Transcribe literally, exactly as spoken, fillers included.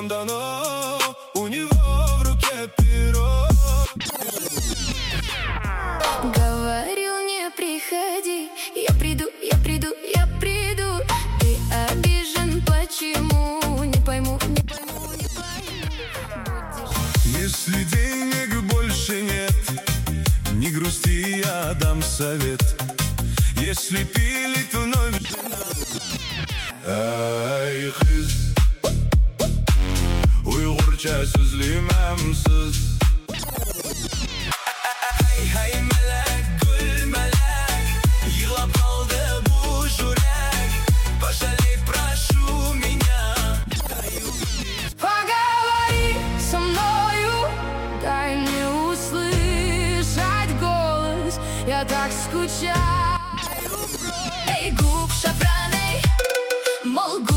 давным-давно у него в руке перо. Говорил, не приходи, я приду, я приду, я приду. Ты обижен, почему? Не пойму, не пойму, не пойму. Если денег больше нет, не грусти, я дам совет. Если пилит вновь жена, ай, кыз, уйгурча сөзлемәмсіз. Ай, ай, мәләк, гүл мәләк, йыйлап калды бу жүрәк. Пожалей, прошу меня. Поговори со мною, дай мне услышать голос. Я так скучаю. Эй, губ шафраной, мол,